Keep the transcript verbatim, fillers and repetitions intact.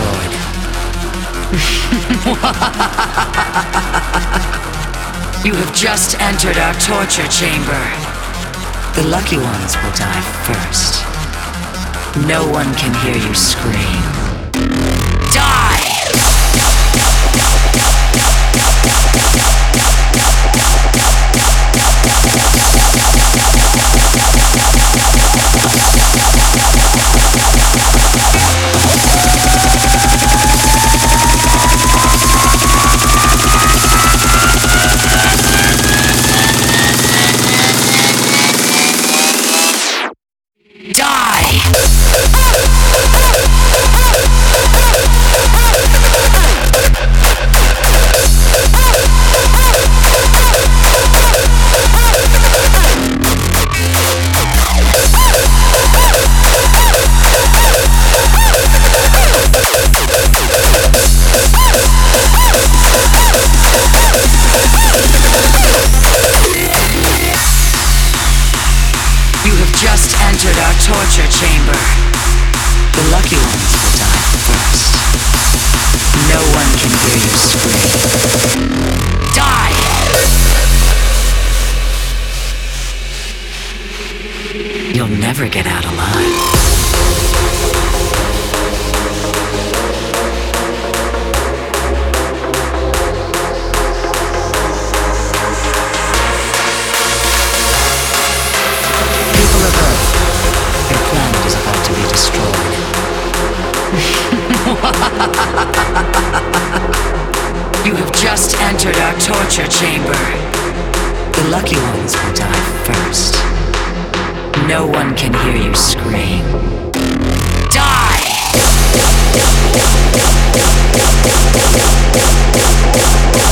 destroyed. You have just entered our torture chamber. The lucky ones will die first. No one can hear you scream. Die! Just entered our torture chamber. The lucky ones will die first. No one can hear you scream. Die! You'll never get out alive. You have just entered our torture chamber. The lucky ones will die first. No one can hear you scream. Die!